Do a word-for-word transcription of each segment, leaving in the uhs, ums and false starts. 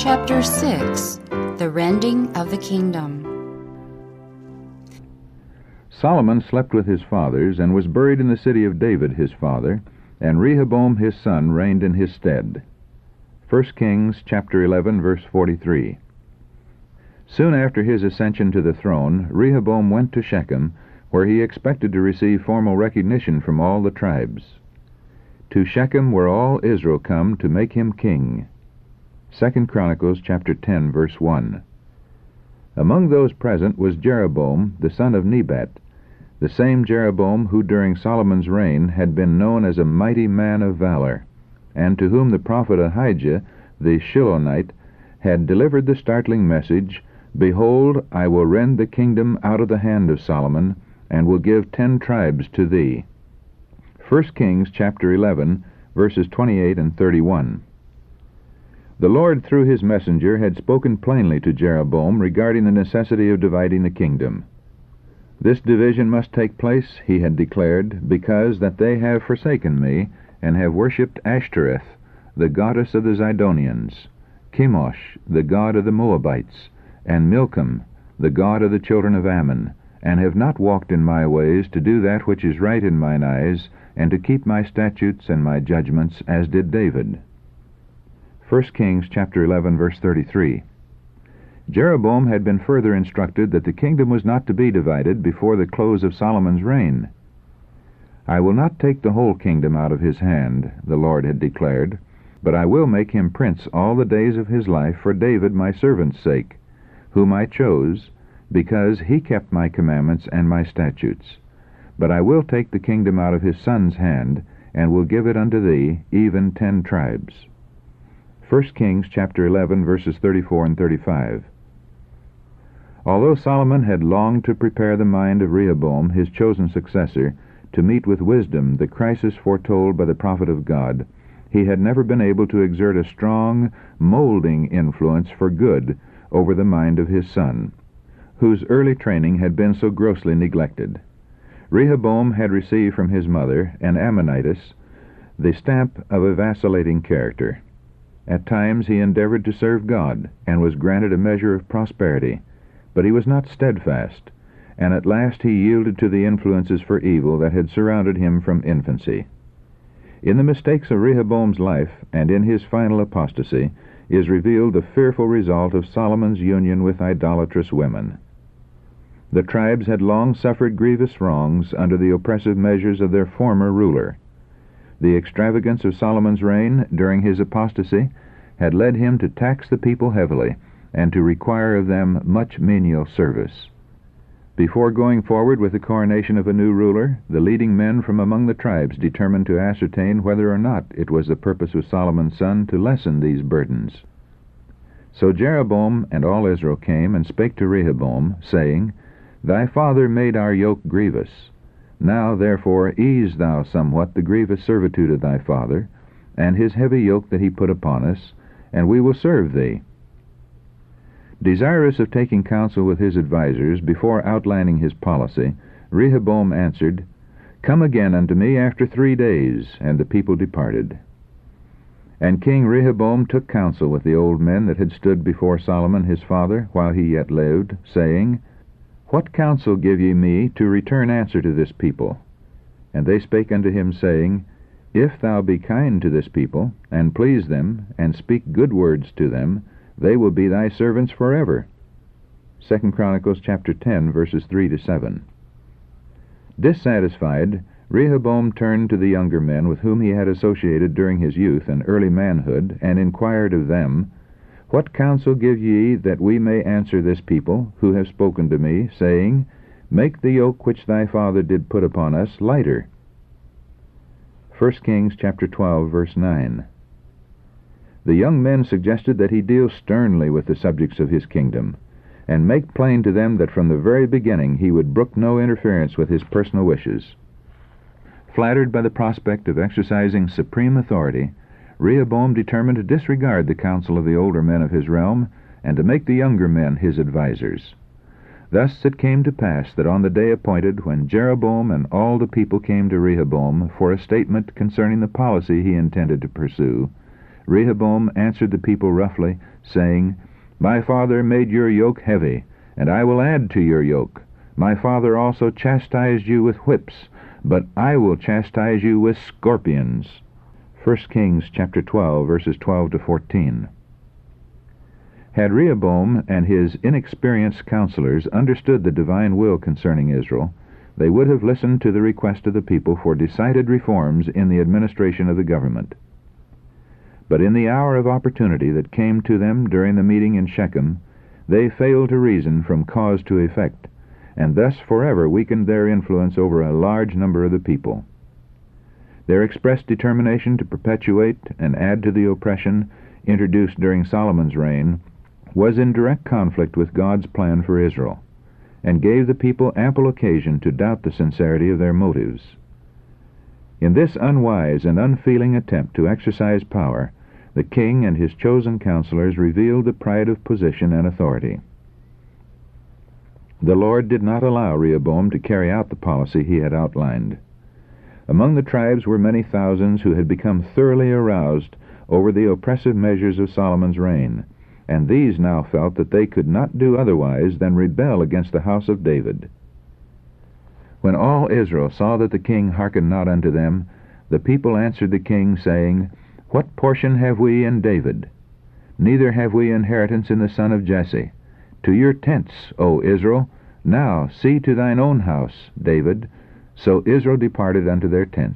Chapter six. The Rending of the Kingdom. Solomon slept with his fathers, and was buried in the city of David his father, and Rehoboam his son reigned in his stead. First Kings chapter eleven, verse forty-three. Soon after his ascension to the throne, Rehoboam went to Shechem, where he expected to receive formal recognition from all the tribes. To Shechem were all Israel come to make him king. Second Chronicles chapter ten, verse one. Among those present was Jeroboam, the son of Nebat, the same Jeroboam who during Solomon's reign had been known as a mighty man of valor, and to whom the prophet Ahijah, the Shilonite, had delivered the startling message, "Behold, I will rend the kingdom out of the hand of Solomon, and will give ten tribes to thee." First Kings chapter eleven, verses twenty-eight and thirty-one. The Lord through his messenger had spoken plainly to Jeroboam regarding the necessity of dividing the kingdom. This division must take place, he had declared, because that they have forsaken me, and have worshipped Ashtoreth, the goddess of the Zidonians, Chemosh, the god of the Moabites, and Milcom, the god of the children of Ammon, and have not walked in my ways to do that which is right in mine eyes, and to keep my statutes and my judgments, as did David. First Kings chapter eleven, verse thirty-three. Jeroboam had been further instructed that the kingdom was not to be divided before the close of Solomon's reign. "I will not take the whole kingdom out of his hand," the Lord had declared, "but I will make him prince all the days of his life for David my servant's sake, whom I chose, because he kept my commandments and my statutes. But I will take the kingdom out of his son's hand, and will give it unto thee, even ten tribes." First Kings chapter eleven, verses thirty-four and thirty-five. Although Solomon had longed to prepare the mind of Rehoboam, his chosen successor, to meet with wisdom the crisis foretold by the prophet of God, he had never been able to exert a strong, molding influence for good over the mind of his son, whose early training had been so grossly neglected. Rehoboam had received from his mother, an Ammonitess, the stamp of a vacillating character. At times he endeavored to serve God, and was granted a measure of prosperity, but he was not steadfast, and at last he yielded to the influences for evil that had surrounded him from infancy. In the mistakes of Rehoboam's life, and in his final apostasy, is revealed the fearful result of Solomon's union with idolatrous women. The tribes had long suffered grievous wrongs under the oppressive measures of their former ruler. The extravagance of Solomon's reign during his apostasy had led him to tax the people heavily, and to require of them much menial service. Before going forward with the coronation of a new ruler, the leading men from among the tribes determined to ascertain whether or not it was the purpose of Solomon's son to lessen these burdens. So Jeroboam and all Israel came and spake to Rehoboam, saying, "Thy father made our yoke grievous. Now therefore ease thou somewhat the grievous servitude of thy father, and his heavy yoke that he put upon us, and we will serve thee." Desirous of taking counsel with his advisers before outlining his policy, Rehoboam answered, "Come again unto me after three days." And the people departed. And King Rehoboam took counsel with the old men that had stood before Solomon his father while he yet lived, saying, "What counsel give ye me to return answer to this people?" And they spake unto him, saying, "If thou be kind to this people, and please them, and speak good words to them, they will be thy servants forever." Second Chronicles chapter ten, verses three to seven. Dissatisfied, Rehoboam turned to the younger men with whom he had associated during his youth and early manhood, and inquired of them, "What counsel give ye that we may answer this people, who have spoken to me, saying, Make the yoke which thy father did put upon us lighter?" First Kings chapter twelve, verse nine. The young men suggested that he deal sternly with the subjects of his kingdom, and make plain to them that from the very beginning he would brook no interference with his personal wishes. Flattered by the prospect of exercising supreme authority, Rehoboam determined to disregard the counsel of the older men of his realm, and to make the younger men his advisers. Thus it came to pass that on the day appointed, when Jeroboam and all the people came to Rehoboam for a statement concerning the policy he intended to pursue, Rehoboam answered the people roughly, saying, My father made your yoke heavy, and I will add to your yoke. My father also chastised you with whips, but I will chastise you with scorpions. First Kings chapter twelve, verses twelve to fourteen. Had Rehoboam and his inexperienced counselors understood the divine will concerning Israel, they would have listened to the request of the people for decided reforms in the administration of the government. But in the hour of opportunity that came to them during the meeting in Shechem, they failed to reason from cause to effect, and thus forever weakened their influence over a large number of the people. Their expressed determination to perpetuate and add to the oppression introduced during Solomon's reign was in direct conflict with God's plan for Israel, and gave the people ample occasion to doubt the sincerity of their motives. In this unwise and unfeeling attempt to exercise power, the king and his chosen counselors revealed the pride of position and authority. The Lord did not allow Rehoboam to carry out the policy he had outlined. Among the tribes were many thousands who had become thoroughly aroused over the oppressive measures of Solomon's reign, and these now felt that they could not do otherwise than rebel against the house of David. When all Israel saw that the king hearkened not unto them, the people answered the king, saying, What portion have we in David? Neither have we inheritance in the son of Jesse. To your tents, O Israel, now see to thine own house, David. So Israel departed unto their tents.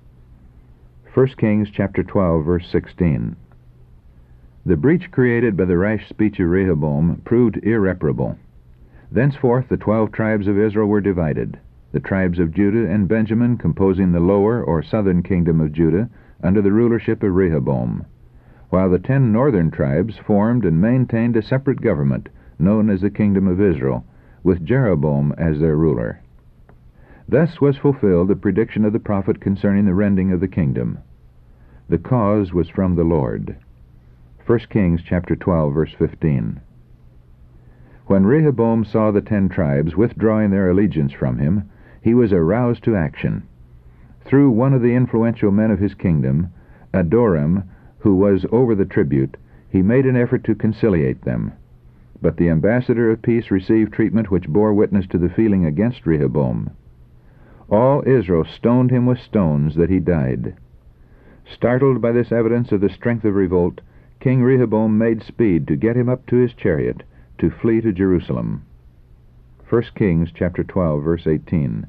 First Kings chapter twelve, verse sixteen. The breach created by the rash speech of Rehoboam proved irreparable. Thenceforth the twelve tribes of Israel were divided, the tribes of Judah and Benjamin composing the lower or southern kingdom of Judah under the rulership of Rehoboam, while the ten northern tribes formed and maintained a separate government known as the Kingdom of Israel, with Jeroboam as their ruler. Thus was fulfilled the prediction of the prophet concerning the rending of the kingdom. The cause was from the Lord. First Kings chapter twelve, verse fifteen. When Rehoboam saw the ten tribes withdrawing their allegiance from him, he was aroused to action. Through one of the influential men of his kingdom, Adoram, who was over the tribute, he made an effort to conciliate them. But the ambassador of peace received treatment which bore witness to the feeling against Rehoboam. All Israel stoned him with stones that he died. Startled by this evidence of the strength of revolt, King Rehoboam made speed to get him up to his chariot to flee to Jerusalem. First Kings chapter twelve, verse eighteen.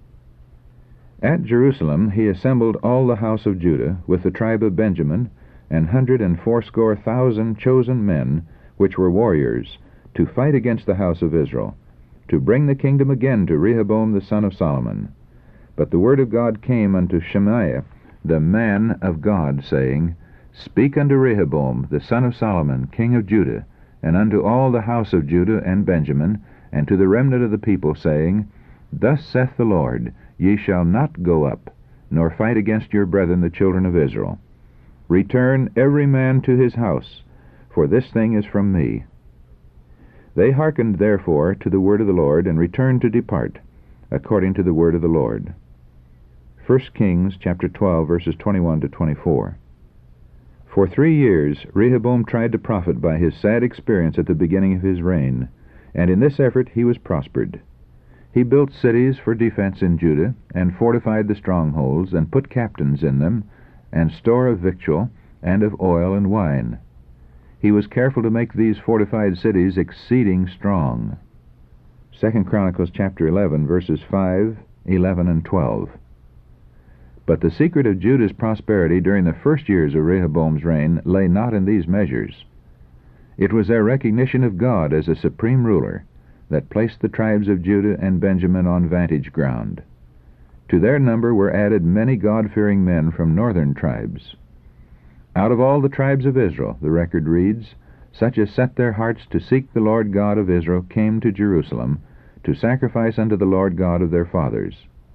At Jerusalem he assembled all the house of Judah with the tribe of Benjamin, an hundred and fourscore thousand chosen men, which were warriors, to fight against the house of Israel, to bring the kingdom again to Rehoboam the son of Solomon. But the word of God came unto Shemaiah, the man of God, saying, Speak unto Rehoboam the son of Solomon, king of Judah, and unto all the house of Judah and Benjamin, and to the remnant of the people, saying, Thus saith the Lord, Ye shall not go up, nor fight against your brethren the children of Israel. Return every man to his house, for this thing is from me. They hearkened therefore to the word of the Lord, and returned to depart, according to the word of the Lord. First Kings chapter twelve, verses twenty-one to twenty-four. For three years Rehoboam tried to profit by his sad experience at the beginning of his reign, and in this effort he was prospered. He built cities for defense in Judah, and fortified the strongholds, and put captains in them, and store of victual, and of oil and wine. He was careful to make these fortified cities exceeding strong. Second Chronicles chapter eleven, verses five, eleven, and twelve. But the secret of Judah's prosperity during the first years of Rehoboam's reign lay not in these measures. It was their recognition of God as a supreme ruler that placed the tribes of Judah and Benjamin on vantage ground. To their number were added many God-fearing men from northern tribes. Out of all the tribes of Israel, the record reads, such as set their hearts to seek the Lord God of Israel came to Jerusalem to sacrifice unto the Lord God of their fathers.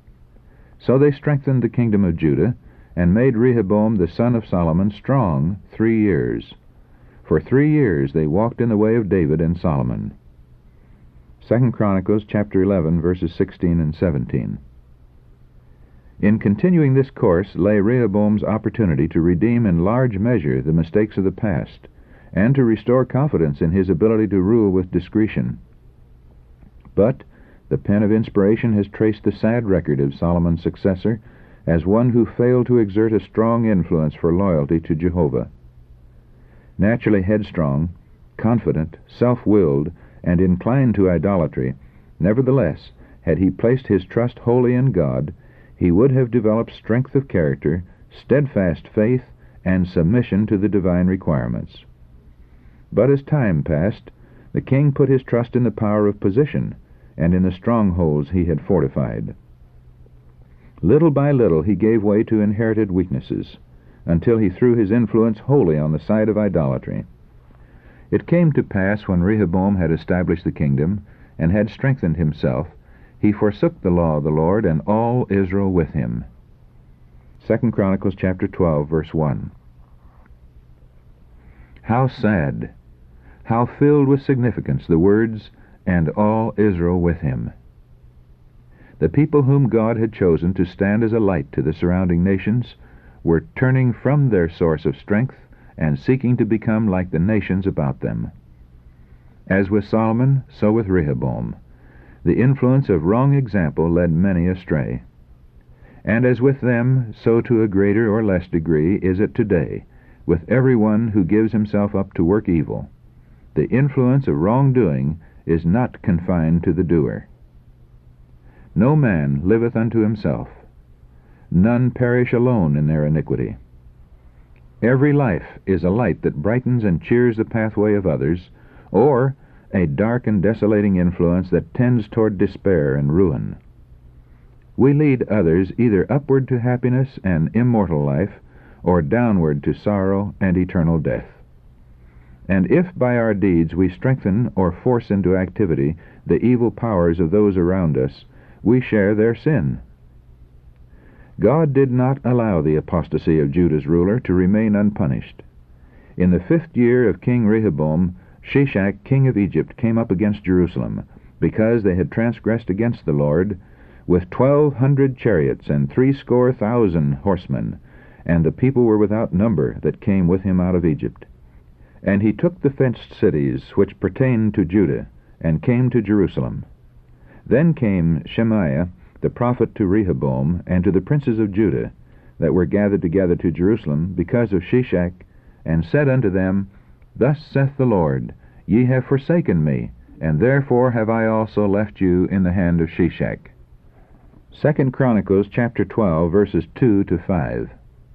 So they strengthened the kingdom of Judah, and made Rehoboam the son of Solomon strong three years. For three years they walked in the way of David and Solomon. Second Chronicles chapter eleven, verses sixteen and seventeen. In continuing this course lay Rehoboam's opportunity to redeem in large measure the mistakes of the past, and to restore confidence in his ability to rule with discretion. But the pen of inspiration has traced the sad record of Solomon's successor as one who failed to exert a strong influence for loyalty to Jehovah. Naturally headstrong, confident, self-willed, and inclined to idolatry, nevertheless, had he placed his trust wholly in God, he would have developed strength of character, steadfast faith, and submission to the divine requirements. But as time passed, the king put his trust in the power of position and in the strongholds he had fortified. Little by little he gave way to inherited weaknesses, until he threw his influence wholly on the side of idolatry. It came to pass, when Rehoboam had established the kingdom and had strengthened himself, he forsook the law of the Lord, and all Israel with him. Second Chronicles chapter twelve, verse one. How sad, how filled with significance the words, "and all Israel with him." The people whom God had chosen to stand as a light to the surrounding nations were turning from their source of strength and seeking to become like the nations about them. As with Solomon, so with Rehoboam, the influence of wrong example led many astray. And as with them, so to a greater or less degree is it today, with everyone who gives himself up to work evil. The influence of wrongdoing is not confined to the doer. No man liveth unto himself. None perish alone in their iniquity. Every life is a light that brightens and cheers the pathway of others, or a dark and desolating influence that tends toward despair and ruin. We lead others either upward to happiness and immortal life, or downward to sorrow and eternal death. And if by our deeds we strengthen or force into activity the evil powers of those around us, we share their sin. God did not allow the apostasy of Judah's ruler to remain unpunished. In the fifth year of King Rehoboam, Shishak, king of Egypt, came up against Jerusalem, because they had transgressed against the Lord, with twelve hundred chariots and threescore thousand horsemen, and the people were without number that came with him out of Egypt. And he took the fenced cities which pertained to Judah, and came to Jerusalem. Then came Shemaiah the prophet to Rehoboam, and to the princes of Judah, that were gathered together to Jerusalem, because of Shishak, and said unto them, Thus saith the Lord, Ye have forsaken me, and therefore have I also left you in the hand of Shishak. Second Chronicles chapter twelve, verses two to five.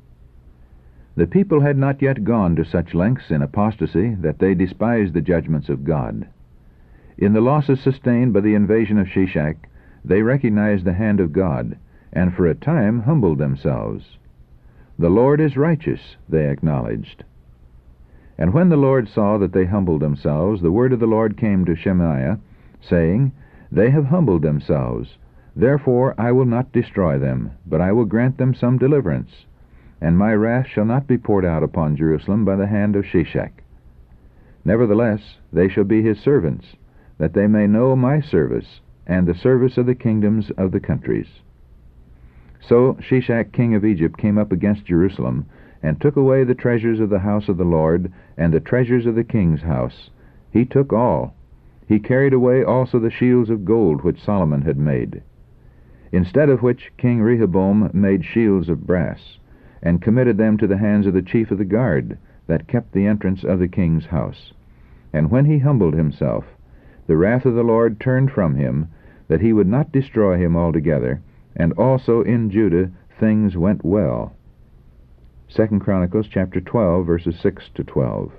The people had not yet gone to such lengths in apostasy that they despised the judgments of God. In the losses sustained by the invasion of Shishak, they recognized the hand of God, and for a time humbled themselves. The Lord is righteous, they acknowledged. And when the Lord saw that they humbled themselves, the word of the Lord came to Shemaiah, saying, They have humbled themselves, therefore I will not destroy them, but I will grant them some deliverance, and my wrath shall not be poured out upon Jerusalem by the hand of Shishak. Nevertheless, they shall be his servants, that they may know my service, and the service of the kingdoms of the countries. So Shishak king of Egypt came up against Jerusalem, and took away the treasures of the house of the Lord, and the treasures of the king's house. He took all. He carried away also the shields of gold which Solomon had made. Instead of which King Rehoboam made shields of brass, and committed them to the hands of the chief of the guard, that kept the entrance of the king's house. And when he humbled himself, the wrath of the Lord turned from him, that he would not destroy him altogether, and also in Judah things went well. Second Chronicles chapter twelve, verses six to twelve.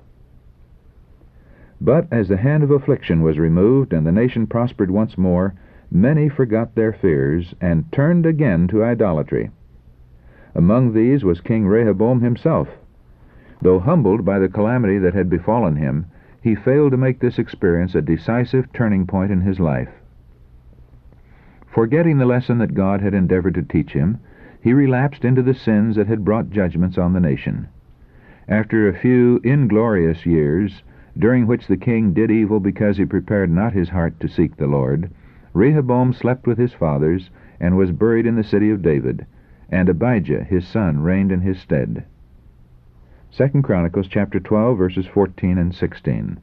But as the hand of affliction was removed, and the nation prospered once more, many forgot their fears, and turned again to idolatry. Among these was King Rehoboam himself. Though humbled by the calamity that had befallen him, he failed to make this experience a decisive turning point in his life. Forgetting the lesson that God had endeavored to teach him, he relapsed into the sins that had brought judgments on the nation. After a few inglorious years, during which the king did evil because he prepared not his heart to seek the Lord, Rehoboam slept with his fathers, and was buried in the city of David, and Abijah his son reigned in his stead. Second Chronicles chapter twelve, verses fourteen and sixteen.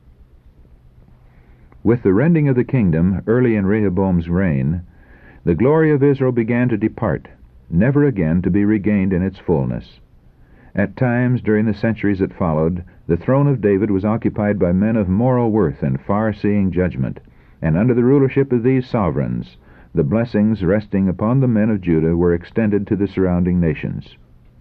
With the rending of the kingdom early in Rehoboam's reign, the glory of Israel began to depart, never again to be regained in its fullness. At times during the centuries that followed, the throne of David was occupied by men of moral worth and far-seeing judgment, and under the rulership of these sovereigns, the blessings resting upon the men of Judah were extended to the surrounding nations.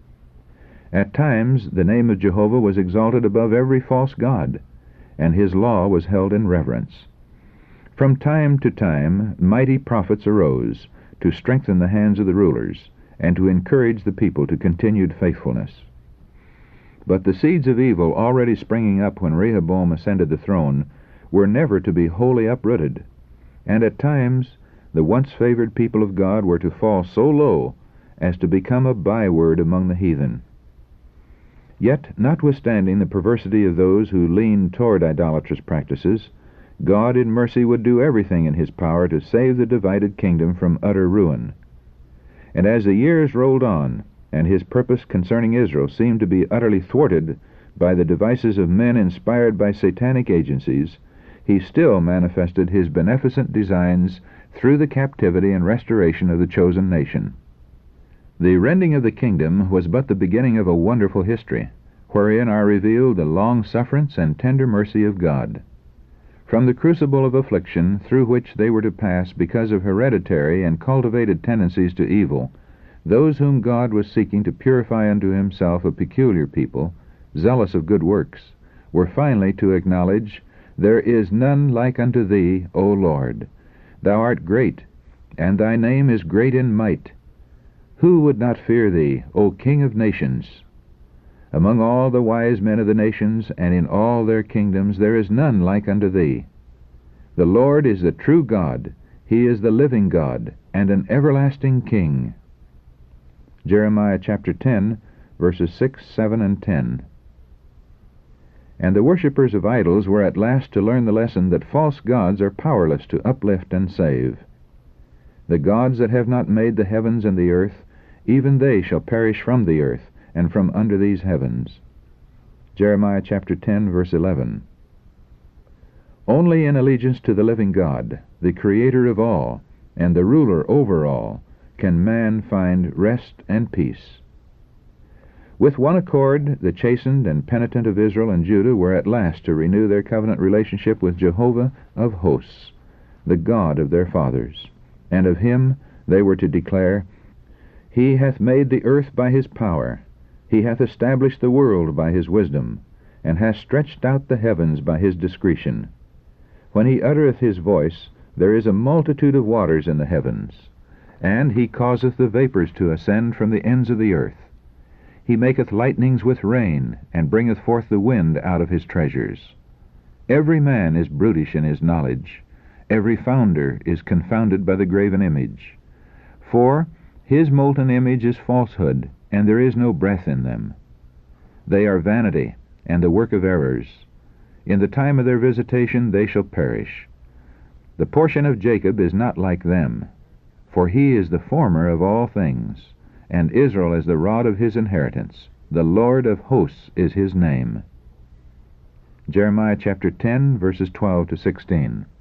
At times the name of Jehovah was exalted above every false god, and his law was held in reverence. From time to time mighty prophets arose to strengthen the hands of the rulers, and to encourage the people to continued faithfulness. But the seeds of evil already springing up when Rehoboam ascended the throne were never to be wholly uprooted, and at times the once favored people of God were to fall so low as to become a byword among the heathen. Yet, notwithstanding the perversity of those who leaned toward idolatrous practices, God in mercy would do everything in his power to save the divided kingdom from utter ruin. And as the years rolled on, and his purpose concerning Israel seemed to be utterly thwarted by the devices of men inspired by satanic agencies, he still manifested his beneficent designs through the captivity and restoration of the chosen nation. The rending of the kingdom was but the beginning of a wonderful history, wherein are revealed the long-sufferance and tender mercy of God. From the crucible of affliction through which they were to pass because of hereditary and cultivated tendencies to evil, those whom God was seeking to purify unto himself a peculiar people, zealous of good works, were finally to acknowledge, "There is none like unto thee, O Lord. Thou art great, and thy name is great in might. Who would not fear thee, O King of nations? Among all the wise men of the nations, and in all their kingdoms, there is none like unto thee. The Lord is the true God, he is the living God, and an everlasting King." Jeremiah chapter ten, verses six, seven, and ten. And the worshippers of idols were at last to learn the lesson that false gods are powerless to uplift and save. The gods that have not made the heavens and the earth, even they shall perish from the earth, and from under these heavens. Jeremiah chapter ten, verse eleven. Only in allegiance to the living God, the Creator of all, and the ruler over all, can man find rest and peace. With one accord, the chastened and penitent of Israel and Judah were at last to renew their covenant relationship with Jehovah of hosts, the God of their fathers, and of him they were to declare, "He hath made the earth by his power, he hath established the world by his wisdom, and hath stretched out the heavens by his discretion. When he uttereth his voice, there is a multitude of waters in the heavens, and he causeth the vapors to ascend from the ends of the earth. He maketh lightnings with rain, and bringeth forth the wind out of his treasures. Every man is brutish in his knowledge, every founder is confounded by the graven image. For his molten image is falsehood, and there is no breath in them. They are vanity, and the work of errors. In the time of their visitation they shall perish. The portion of Jacob is not like them, for he is the former of all things, and Israel is the rod of his inheritance. The Lord of hosts is his name." Jeremiah chapter ten, verses twelve to sixteen.